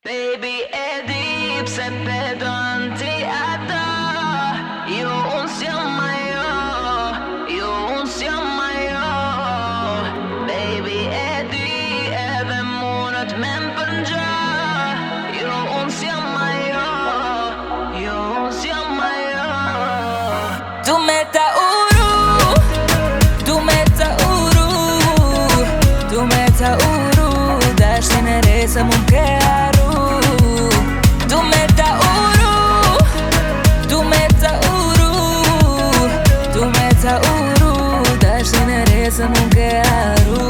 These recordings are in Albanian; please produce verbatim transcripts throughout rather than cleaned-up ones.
Baby e di pse pedon ti ata. Jo unë s'jam ajo, jo unë s'jam ajo. Baby e di edhe munët me m'përngja. Jo unë s'jam ajo, jo unë s'jam ajo. Du me ta uru, du me ta uru, du me ta uru, dashnin e re se mu m'ke arru. Du me ta uru, du me ta uru, du me ta uru, dashnin e re se mu m'ke arru.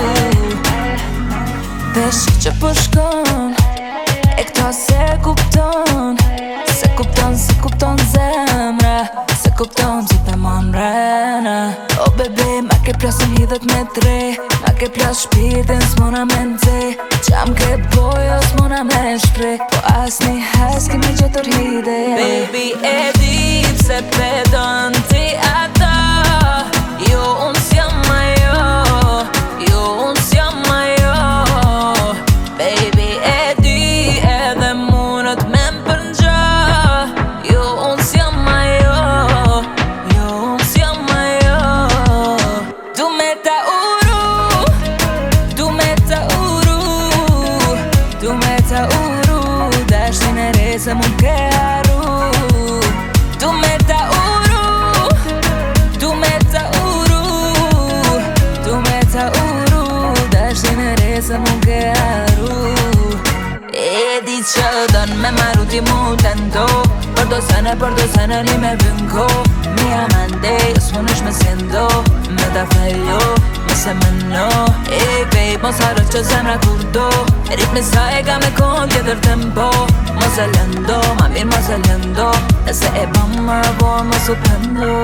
Dhe shik që po shkon, e këto se kupton, se kupton, se kupton zemra, se kupton që të mon mrena. O bebe, ma ke plasën hidhet me tre, ma ke plas shpirtin s'mona me nxe. Qam ke bojo s'mona me shpre, po as një hes kemi gjetur hide. Baby e di pse pedon ti ata. Jo unë s'jam ajo, jo unë s'jam ajo. Baby e di edhe munët me m'përngja. Jo unë s'jam ajo, jo unë s'jam ajo. Du me ta uru, du me ta uru, du me ta uru, dashnin e re se mu m'ke arru. Du me ta uru, du me ta uru, du me ta uru, dashnin e re se mu m'ke arru. E di që don me maru ti mu tento, por do sene, por do sene ni me vynko. Mi amante, s'mun ish me siendo, me ta fejo, me se meno. E babe, mos harro që zemra kur do, ritmi sa e ka me kon tjetër tempo. Mos e lëndo, ma mirë mos e lëndo, nëse e bëm më rëvor mos u pendo.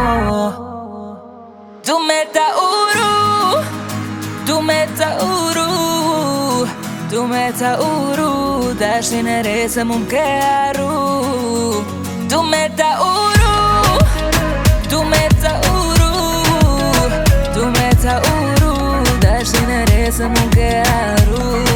Du me ta uru, du me ta uru, du me ta uru, dashnin e re se mu m'ke arru. Du me ta uru, du me ta uru, du me ta uru, dashnin e re se mu m'ke arru.